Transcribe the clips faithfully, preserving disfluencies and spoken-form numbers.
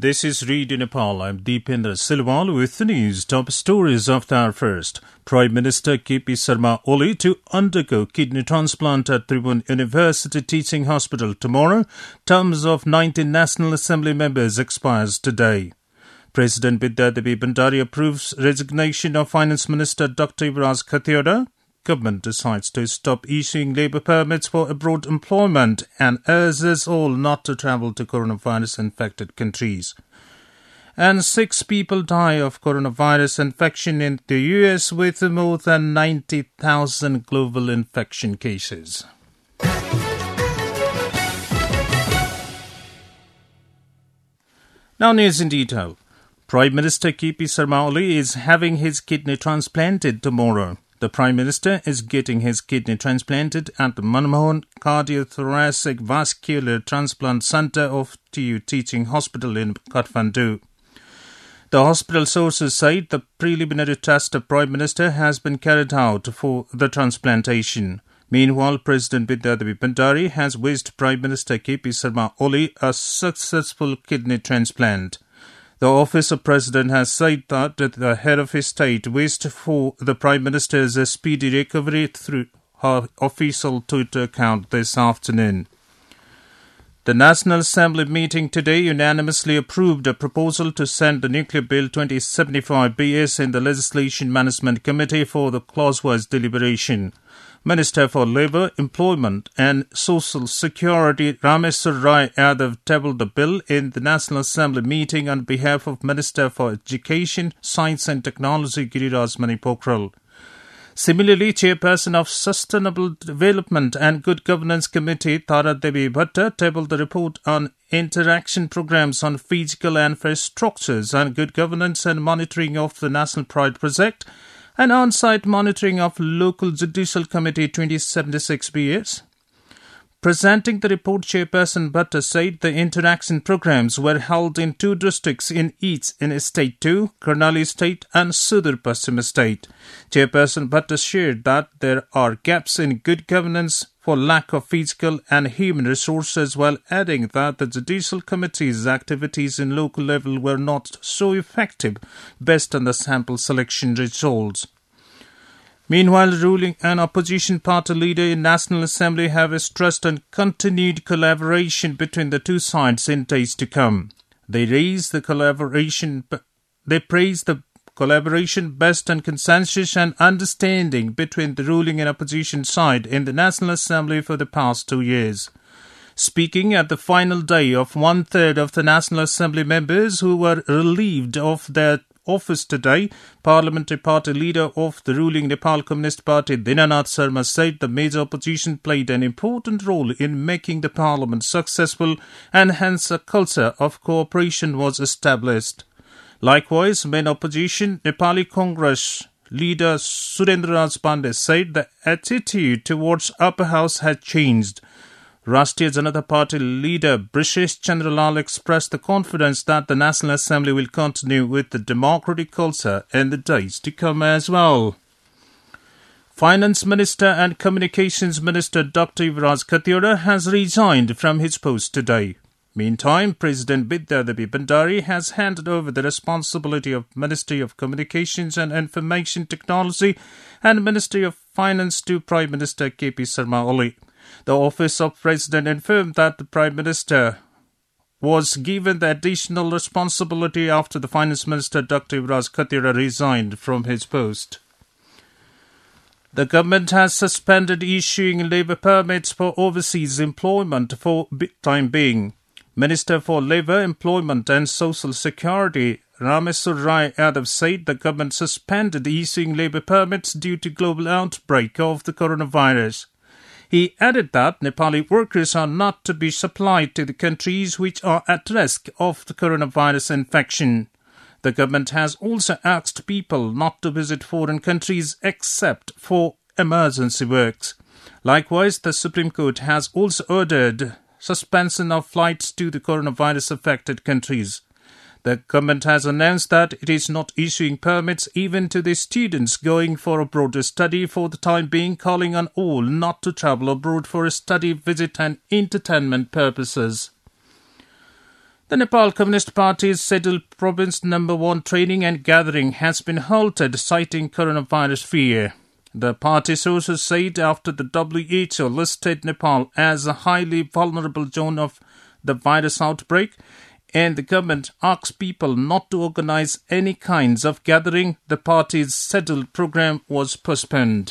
This is Radio Nepal. I'm Deependra Silwal with the news. Top stories of the hour first. Prime Minister K P Sharma Oli to undergo kidney transplant at Tribhuvan University Teaching Hospital tomorrow. Terms of nineteen National Assembly members expires today. President Vidyadevi Bhandari approves resignation of Finance Minister Doctor Yuvraj Khatioda. Government decides to stop issuing labour permits for abroad employment and urges all not to travel to coronavirus-infected countries. And six people die of coronavirus infection in the U S with more than ninety thousand global infection cases. Now news in detail. Prime Minister K P Sharma Oli is having his kidney transplanted tomorrow. The Prime Minister is getting his kidney transplanted at the Manmohan Cardiothoracic Vascular Transplant Centre of T U Teaching Hospital in Kathmandu. The hospital sources say the preliminary test of Prime Minister has been carried out for the transplantation. Meanwhile, President Vidyadevi Bhandari has wished Prime Minister K P Sharma Oli a successful kidney transplant. The Office of President has said that the head of his state wished for the Prime Minister's speedy recovery through her official Twitter account this afternoon. The National Assembly meeting today unanimously approved a proposal to send the Nuclear Bill twenty seventy-five B S in the Legislation Management Committee for the clause-wise deliberation. Minister for Labour, Employment and Social Security Rameswar Rai Yadav tabled the bill in the National Assembly meeting on behalf of Minister for Education, Science and Technology Giriraj Mani Pokhrel. Similarly, Chairperson of Sustainable Development and Good Governance Committee Tara Devi Bhatta tabled the report on interaction programs on physical infrastructures and good governance and monitoring of the National Pride Project and on-site monitoring of Local Judicial Committee twenty seventy-six B S. Presenting the report, Chairperson Bhatta said the interaction programs were held in two districts in each in State two, Karnali State and Sudur Paschim State. Chairperson Bhatta shared that there are gaps in good governance for lack of physical and human resources, while adding that the Judicial Committee's activities in local level were not so effective based on the sample selection results. Meanwhile, ruling and opposition party leader in National Assembly have stressed on continued collaboration between the two sides in days to come. They raise the collaboration, they praise the collaboration based on consensus and understanding between the ruling and opposition side in the National Assembly for the past two years. Speaking at the final day of one-third of the National Assembly members who were relieved of their office today, Parliamentary Party leader of the ruling Nepal Communist Party Dinanath Sharma said the major opposition played an important role in making the parliament successful and hence a culture of cooperation was established. Likewise, main opposition Nepali Congress leader Surendra Raj Pandey said the attitude towards upper house had changed. Rashtriya Janata Party leader Brishesh Chandra Lal expressed the confidence that the National Assembly will continue with the democratic culture in the days to come as well. Finance Minister and Communications Minister Doctor Yuvraj Khatioda has resigned from his post today. Meantime, President Vidyadevi Bhandari has handed over the responsibility of Ministry of Communications and Information Technology and Ministry of Finance to Prime Minister K P Sharma Oli. The Office of President informed that the Prime Minister was given the additional responsibility after the Finance Minister Doctor Yuvraj Khatioda resigned from his post. The government has suspended issuing labour permits for overseas employment for time being. Minister for Labour, Employment and Social Security Rameswar Rai Yadav said the government suspended issuing labour permits due to global outbreak of the coronavirus. He added that Nepali workers are not to be supplied to the countries which are at risk of the coronavirus infection. The government has also asked people not to visit foreign countries except for emergency works. Likewise, the Supreme Court has also ordered suspension of flights to the coronavirus-affected countries. The government has announced that it is not issuing permits even to the students going for a broader study for the time being, calling on all not to travel abroad for a study, visit and entertainment purposes. The Nepal Communist Party's scheduled Province Number one training and gathering has been halted, citing coronavirus fear. The party sources said after the W H O listed Nepal as a highly vulnerable zone of the virus outbreak, and the government asked people not to organize any kinds of gathering, the party's scheduled program was postponed.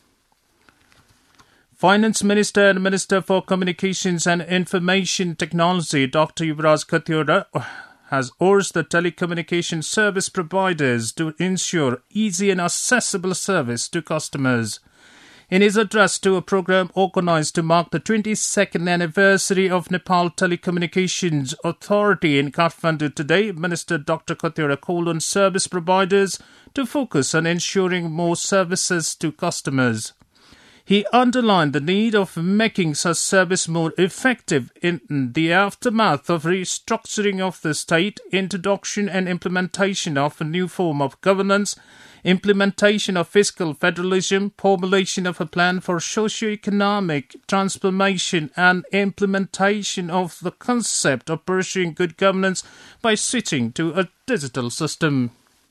Finance Minister and Minister for Communications and Information Technology, Doctor Yuvraj Kathiawar, has urged the telecommunication service providers to ensure easy and accessible service to customers. In his address to a program organized to mark the twenty-second anniversary of Nepal Telecommunications Authority in Kathmandu today, Minister Doctor Kathiawar called on service providers to focus on ensuring more services to customers. He underlined the need of making such service more effective in the aftermath of restructuring of the state, introduction and implementation of a new form of governance, implementation of fiscal federalism, formulation of a plan for socio-economic transformation, and implementation of the concept of pursuing good governance by switching to a digital system.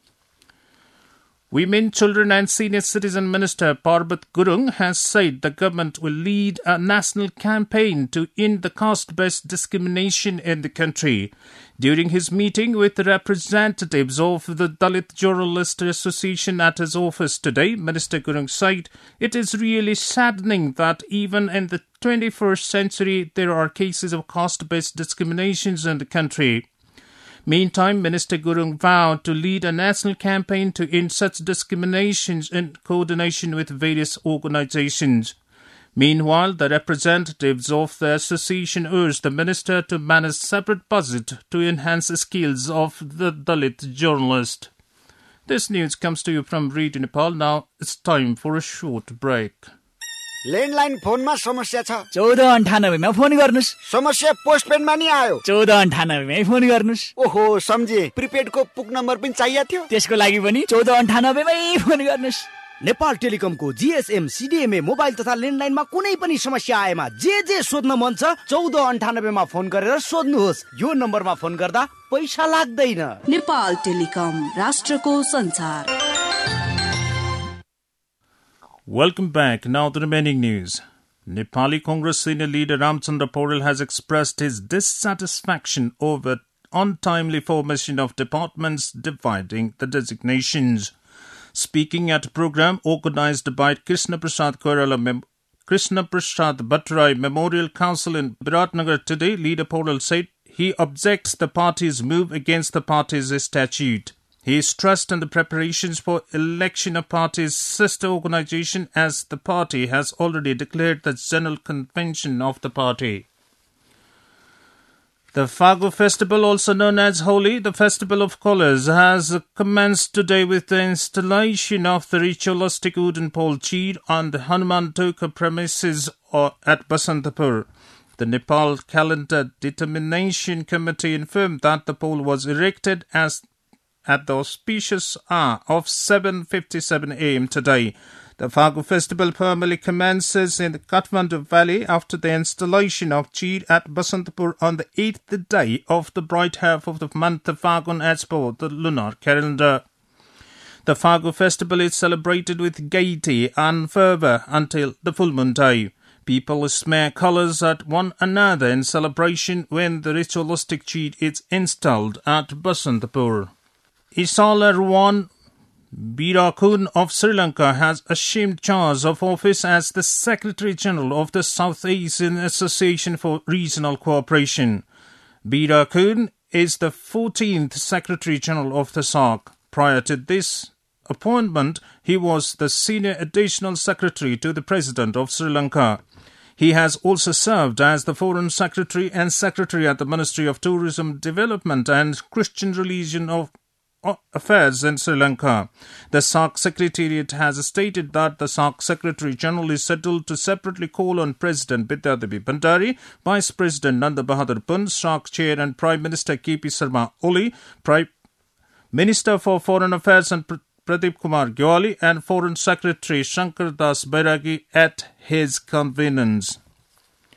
Women, Children and Senior Citizen Minister Parbat Gurung has said the government will lead a national campaign to end the caste-based discrimination in the country. During his meeting with the representatives of the Dalit Journalist Association at his office today, Minister Gurung said, "It is really saddening that even in the twenty-first century there are cases of caste-based discriminations in the country." Meantime, Minister Gurung vowed to lead a national campaign to end such discriminations in coordination with various organizations. Meanwhile, the representatives of the association urged the minister to manage separate budget to enhance the skills of the Dalit journalist. This news comes to you from Radio Nepal. Now it's time for a short break. Landline फोनमा समस्या छ चौध अन्ठानब्बेमा phone गर्नुस्। समस्या पोस्टपेडमा नि आयो चौध अन्ठानब्बेमै फोन गर्नुस्। ओहो सम्झे, प्रिपेडको पुक नम्बर पनि चाहिएको थियो, त्यसको लागि पनि चौध अन्ठानब्बेमै फोन गर्नुस्। नेपाल टेलिकमको जीएसएम सीडीएमए मोबाइल तथा ल्यान्डलाइनमा कुनै पनि समस्या आएमा जे जे सोध्न मन छ चौध अन्ठानब्बेमा फोन गरेर सोध्नुहोस्। यो नम्बरमा फोन गर्दा पैसा लाग्दैन। नेपाल टेलिकम, राष्ट्रको संचार। Welcome back. Now the remaining news. Nepali Congress senior leader Ramchandra Paurail has expressed his dissatisfaction over untimely formation of departments dividing the designations. Speaking at a program organized by Krishna Prasad Koirala Mem- Krishna Prasad Bhattarai Memorial Council in Biratnagar today, leader Paurail said he objects the party's move against the party's statute. He stressed on the preparations for election of party's sister organization as the party has already declared the general convention of the party. The Fagu festival, also known as Holi, the festival of colours, has commenced today with the installation of the ritualistic wooden pole Cheer on the Hanuman Toka premises at Basantapur. The Nepal Calendar Determination Committee informed that the pole was erected as at the auspicious hour of seven fifty-seven a.m. today. The Fagu festival formally commences in the Kathmandu Valley after the installation of Cheer at Basantapur on the eighth day of the bright half of the month of Fagun as per the lunar calendar. The Fagu festival is celebrated with gaiety and fervour until the full moon day. People smear colours at one another in celebration when the ritualistic Cheer is installed at Basantapur. Isala Ruwan Birakun of Sri Lanka has assumed charge of office as the Secretary-General of the South Asian Association for Regional Cooperation. Birakun is the fourteenth Secretary-General of the S A C. Prior to this appointment, he was the Senior Additional Secretary to the President of Sri Lanka. He has also served as the Foreign Secretary and Secretary at the Ministry of Tourism Development and Christian Religion of Affairs in Sri Lanka. The S A C Secretariat has stated that the S A C Secretary-General is settled to separately call on President Bidyadevi Bhandari, Vice President Nanda Bahadur Pun, S A C Chair and Prime Minister K P Sharma Oli, Prime Minister for Foreign Affairs and Pradeep Kumar Gyawali, and Foreign Secretary Shankar Das Bairagi at his convenience.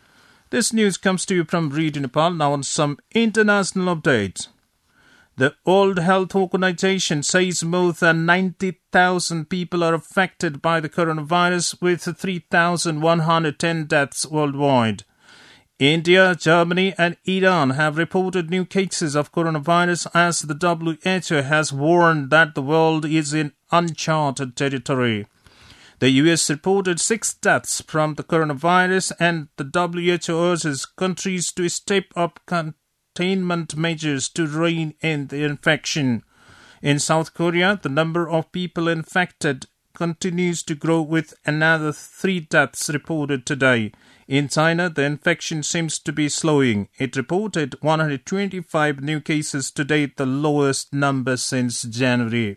This news comes to you from Radio Nepal. Now on some international updates. The World Health Organization says more than ninety thousand people are affected by the coronavirus, with three thousand one hundred ten deaths worldwide. India, Germany and Iran have reported new cases of coronavirus as the W H O has warned that the world is in uncharted territory. The U S reported six deaths from the coronavirus, and the W H O urges countries to step up containment measures to rein in the infection. In South Korea, the number of people infected continues to grow, with another three deaths reported today. In China, the infection seems to be slowing. It reported one hundred twenty-five new cases to date, the lowest number since January.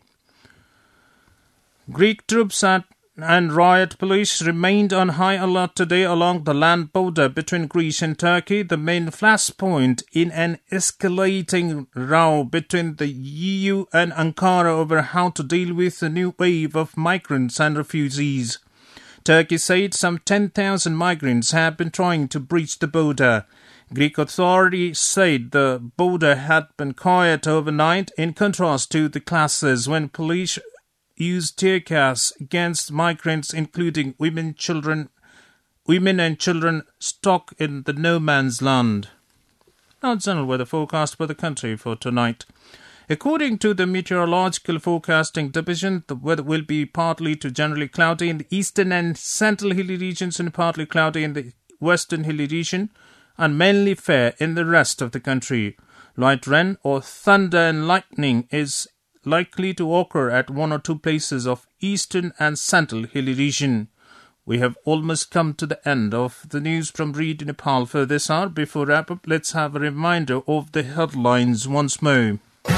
Greek troops at and riot police remained on high alert today along the land border between Greece and Turkey, the main flashpoint in an escalating row between the E U and Ankara over how to deal with the new wave of migrants and refugees. Turkey said some ten thousand migrants have been trying to breach the border. Greek authorities said the border had been quiet overnight, in contrast to the clashes when police used tear gas against migrants, including women, children, women and children stuck in the no man's land. Now, general weather forecast for the country for tonight. According to the Meteorological Forecasting Division, the weather will be partly to generally cloudy in the eastern and central hilly regions and partly cloudy in the western hilly region, and mainly fair in the rest of the country. Light rain or thunder and lightning is likely to occur at one or two places of eastern and central hilly region. We have almost come to the end of the news from Radio Nepal for this hour. Before wrap up, let's have a reminder of the headlines once more.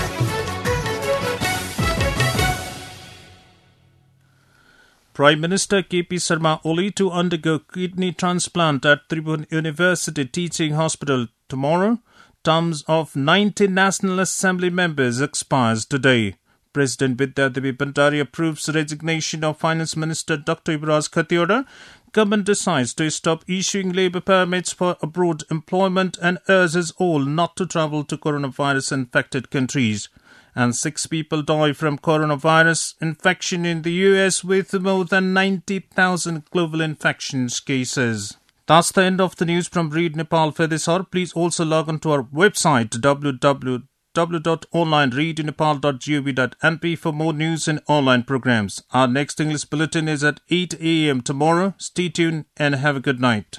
Prime Minister K P Sharma Oli to undergo kidney transplant at Tribhuvan University Teaching Hospital tomorrow. Terms of ninety National Assembly members expires today. President Vidyadevi Bhandari approves resignation of Finance Minister Doctor Yuvraj Khatioda. Government decides to stop issuing labour permits for abroad employment and urges all not to travel to coronavirus-infected countries. And six people die from coronavirus infection in the U S, with more than ninety thousand global infections cases. That's the end of the news from Radio Nepal for this hour. Please also log on to our website w w w dot online radio nepal dot gov dot n p for more news and online programs. Our next English bulletin is at eight a m tomorrow. Stay tuned and have a good night.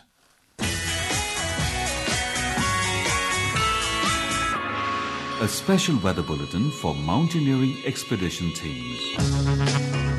A special weather bulletin for mountaineering expedition teams.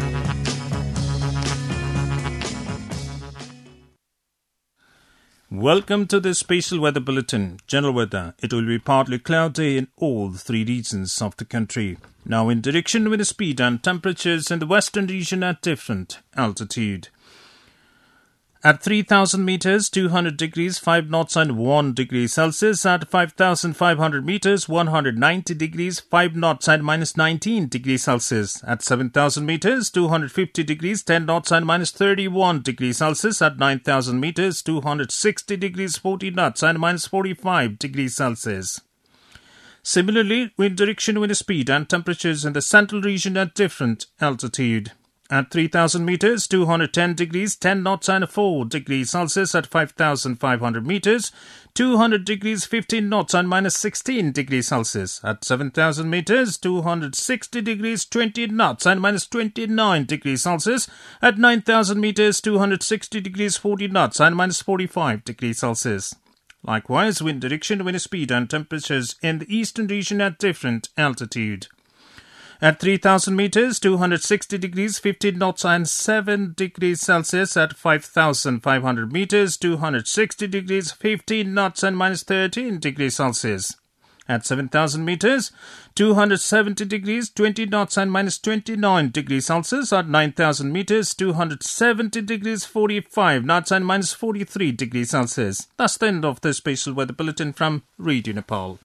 Welcome to the Special Weather Bulletin. General weather. It will be partly cloudy in all three regions of the country. Now in direction, wind speed and temperatures in the western region at different altitude. At three thousand meters, two hundred degrees, five knots and one degree Celsius. At five thousand five hundred meters, one hundred ninety degrees, five knots and minus nineteen degrees Celsius. At seven thousand meters, two hundred fifty degrees, ten knots and minus thirty-one degrees Celsius. At nine thousand meters, two hundred sixty degrees, forty knots and minus forty-five degrees Celsius. Similarly, wind direction, wind speed and temperatures in the central region at different altitude. At three thousand meters, two hundred ten degrees, ten knots and four degrees Celsius. At five thousand five hundred meters, two hundred degrees, fifteen knots and minus sixteen degrees Celsius. At seven thousand meters, two hundred sixty degrees, twenty knots and minus twenty-nine degrees Celsius. At nine thousand meters, two hundred sixty degrees, forty knots and minus forty-five degrees Celsius. Likewise, wind direction, wind speed and temperatures in the eastern region at different altitude. At three thousand meters, two hundred sixty degrees, fifteen knots and seven degrees Celsius. At five thousand five hundred meters, two hundred sixty degrees, fifteen knots and minus thirteen degrees Celsius. At seven thousand meters, two hundred seventy degrees, twenty knots and minus twenty-nine degrees Celsius. At nine thousand meters, two hundred seventy degrees, forty-five knots and minus forty-three degrees Celsius. That's the end of the Special Weather Bulletin from Radio Nepal.